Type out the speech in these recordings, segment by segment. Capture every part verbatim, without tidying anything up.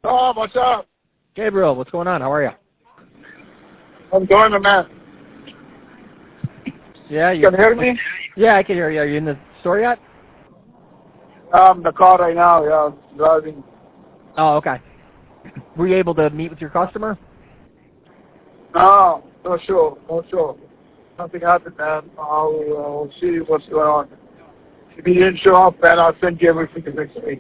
Oh, what's up? Gabriel, what's going on? How are you? I'm doing the man. Yeah, you can you hear me? Yeah, I can hear you. Are you in the store yet? I'm in the car right now, yeah, I'm driving. Oh, okay. Were you able to meet with your customer? No, no sure, no sure. Nothing happened, man. I'll, uh, see what's going on. If he didn't show up, man, I'll send you everything the next week.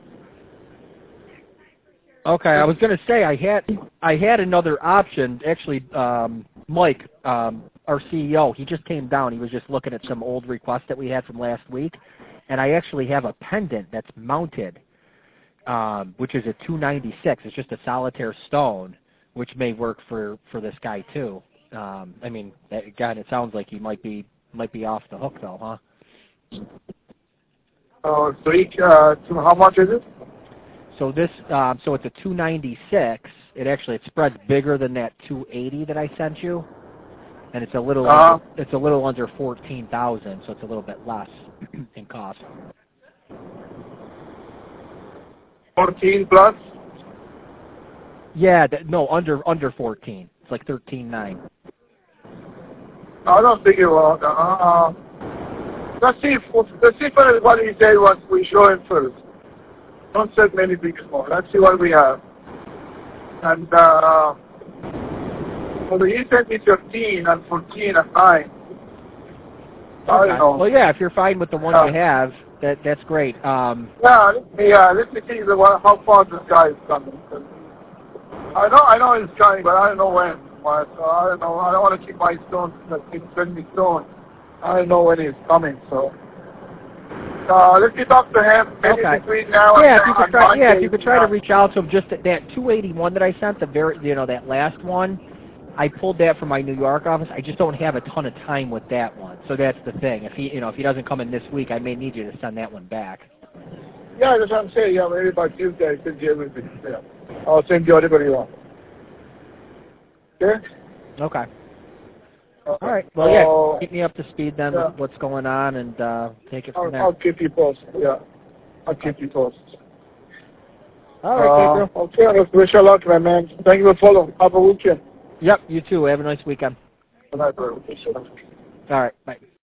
Okay, I was going to say I had I had another option. Actually, um, Mike, um, our C E O, he just came down. He was just looking at some old requests that we had from last week, and I actually have a pendant that's mounted, um, which is a two ninety-six. It's just a solitaire stone, which may work for, for this guy too. Um, I mean, again, it sounds like he might be might be off the hook though, huh? Uh, so each, uh, so how much is it? So this, um, so it's a two ninety-six. It actually it spreads bigger than that two eighty that I sent you, and it's a little Uh-huh. under, it's a little under fourteen thousand, so it's a little bit less in cost. fourteen plus? Yeah, th- no, under under fourteen. It's like thirteen nine. I don't think it will. Uh, uh, let's see. If, let's see if what he said was we show him first. Don't set many things more. Let's see what we have. And uh, so he sent me thirteen and fourteen and nine. I Okay. don't know. Well, yeah, if you're fine with the one uh, you have, that that's great. Um, yeah, let me, uh, let me see the one, how far this guy is coming. I know, I know he's coming, but I don't know when. But, so I don't know. I don't want to keep my stones. Keep sending me stones. I don't know when he's coming. So. Uh, let me talk to him maybe okay. between now yeah, and if you could try, yeah, if you could try to reach out to him, just at that two eighty-one that I sent, the very, you know, that last one, I pulled that from my New York office. I just don't have a ton of time with that one, so that's the thing. If he, you know, if he doesn't come in this week, I may need you to send that one back. Yeah, that's what I'm saying. Yeah, maybe by Tuesday I send you everything. Yeah, I'll send you whatever you want. Okay. Okay. Okay. All right. Well, yeah, uh, keep me up to speed then yeah. with what's going on, and uh, take it from I'll, there. I'll keep you posted. Yeah, I'll keep you posted. All right, Gabriel. Uh, okay, let's wish you luck, my man. Thank you for following. Have a weekend. Yep, you too. Have a nice weekend. Good night, bro. All right, bye.